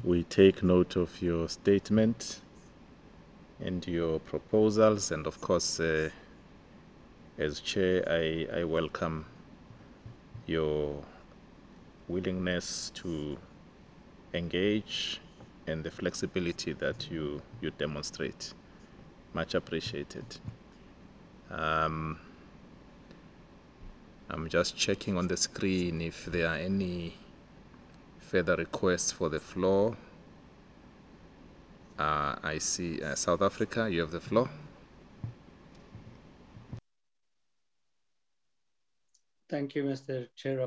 We take note of your statement and your proposals, and of course, as chair, I welcome your willingness to engage and the flexibility that you demonstrate. Much appreciated. I'm just checking on the screen if there are any further requests for the floor. I see South Africa, you have the floor. Thank you, Mr. Chair.